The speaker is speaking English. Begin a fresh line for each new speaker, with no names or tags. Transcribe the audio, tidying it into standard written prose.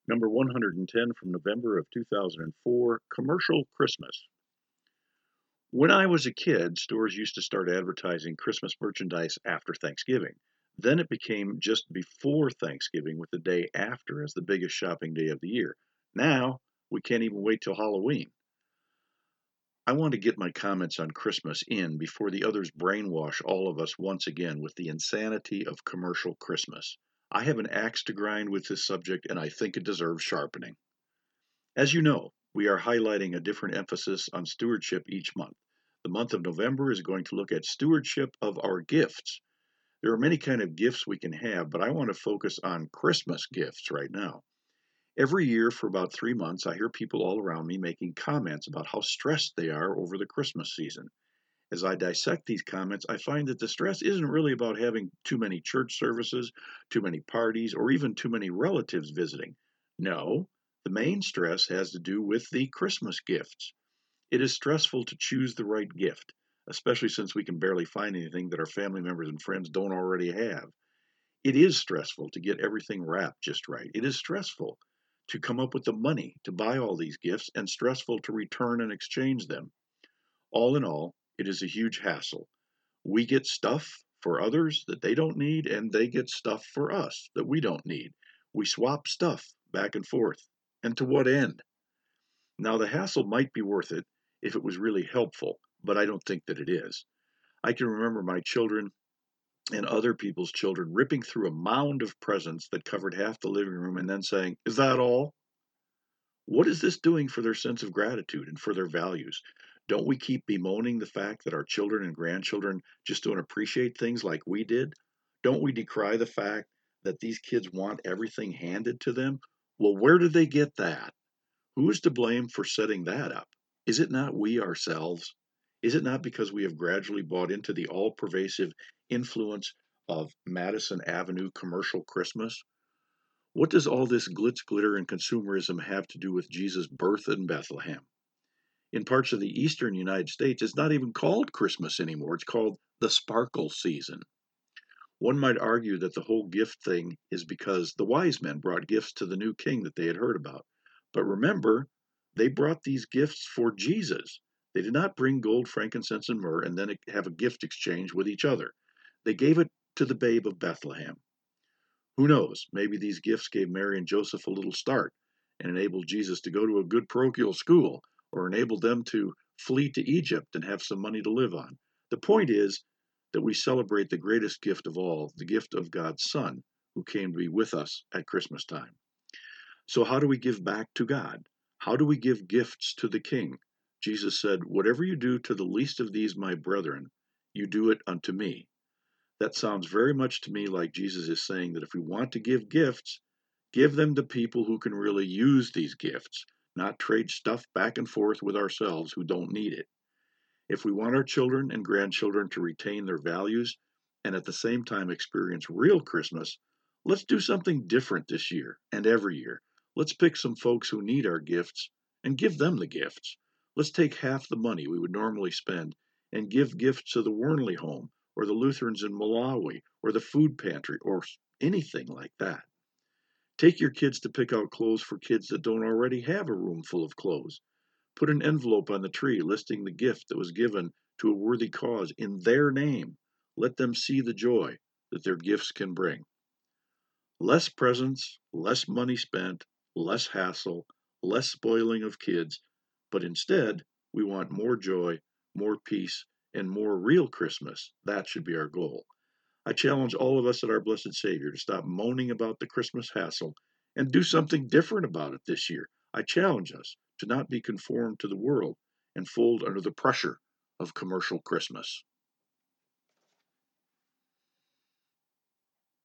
Number 110 from November of 2004, Commercial Christmas. When I was a kid, stores used to start advertising Christmas merchandise after Thanksgiving. Then it became just before Thanksgiving, with the day after as the biggest shopping day of the year. Now, we can't even wait till Halloween. I want to get my comments on Christmas in before the others brainwash all of us once again with the insanity of commercial Christmas. I have an axe to grind with this subject, and I think it deserves sharpening. As you know, we are highlighting a different emphasis on stewardship each month. The month of November is going to look at stewardship of our gifts. There are many kind of gifts we can have, but I want to focus on Christmas gifts right now. Every year for about 3 months, I hear people all around me making comments about how stressed they are over the Christmas season. As I dissect these comments, I find that the stress isn't really about having too many church services, too many parties, or even too many relatives visiting. No, the main stress has to do with the Christmas gifts. It is stressful to choose the right gift, especially since we can barely find anything that our family members and friends don't already have. It is stressful to get everything wrapped just right. It is stressful to come up with the money to buy all these gifts and stressful to return and exchange them. All in all, it is a huge hassle. We get stuff for others that they don't need, and they get stuff for us that we don't need. We swap stuff back and forth. And to what end? Now, the hassle might be worth it if it was really helpful, but I don't think that it is. I can remember my children and other people's children ripping through a mound of presents that covered half the living room and then saying, "Is that all?" What is this doing for their sense of gratitude and for their values? Don't we keep bemoaning the fact that our children and grandchildren just don't appreciate things like we did? Don't we decry the fact that these kids want everything handed to them? Well, where did they get that? Who is to blame for setting that up? Is it not we ourselves? Is it not because we have gradually bought into the all pervasive influence of Madison Avenue commercial Christmas? What does all this glitz, glitter, and consumerism have to do with Jesus' birth in Bethlehem? In parts of the eastern United States, it's not even called Christmas anymore. It's called the sparkle season. One might argue that the whole gift thing is because the wise men brought gifts to the new king that they had heard about. But remember, they brought these gifts for Jesus. They did not bring gold, frankincense, and myrrh and then have a gift exchange with each other. They gave it to the babe of Bethlehem. Who knows? Maybe these gifts gave Mary and Joseph a little start and enabled Jesus to go to a good parochial school or enabled them to flee to Egypt and have some money to live on. The point is that we celebrate the greatest gift of all, the gift of God's Son, who came to be with us at Christmas time. So, how do we give back to God? How do we give gifts to the King? Jesus said, "Whatever you do to the least of these, my brethren, you do it unto me." That sounds very much to me like Jesus is saying that if we want to give gifts, give them to people who can really use these gifts, not trade stuff back and forth with ourselves who don't need it. If we want our children and grandchildren to retain their values and at the same time experience real Christmas, let's do something different this year and every year. Let's pick some folks who need our gifts and give them the gifts. Let's take half the money we would normally spend and give gifts to the Wernley Home or the Lutherans in Malawi or the food pantry or anything like that. Take your kids to pick out clothes for kids that don't already have a room full of clothes. Put an envelope on the tree listing the gift that was given to a worthy cause in their name. Let them see the joy that their gifts can bring. Less presents, less money spent, less hassle, less spoiling of kids, but instead, we want more joy, more peace, and more real Christmas. That should be our goal. I challenge all of us at our Blessed Savior to stop moaning about the Christmas hassle and do something different about it this year. I challenge us to not be conformed to the world and fold under the pressure of commercial Christmas.